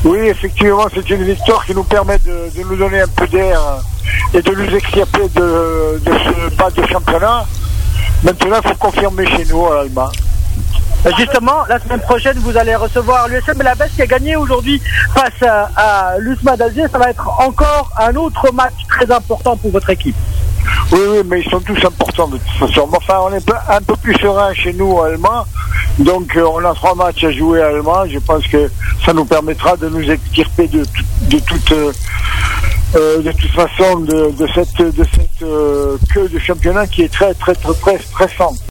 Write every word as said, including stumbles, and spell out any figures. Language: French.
Oui, effectivement, c'est une victoire qui nous permet de, de nous donner un peu d'air et de nous extirper de, de ce bas de championnat. Maintenant, il faut confirmer chez nous à l'Allemand. Justement, la semaine prochaine, vous allez recevoir l'U S M Belabès qui a gagné aujourd'hui face à, à l'U S M A d'Alger. Ça va être encore un autre match très important pour votre équipe. Oui, oui, mais ils sont tous importants de toute façon. Enfin, on est un peu plus serein chez nous, Allemands. Donc, euh, on a trois matchs à jouer à Allemands. Je pense que ça nous permettra de nous extirper de, de toute, euh, euh, de toute façon, de, de cette, de cette euh, queue de championnat qui est très, très, très, très stressante.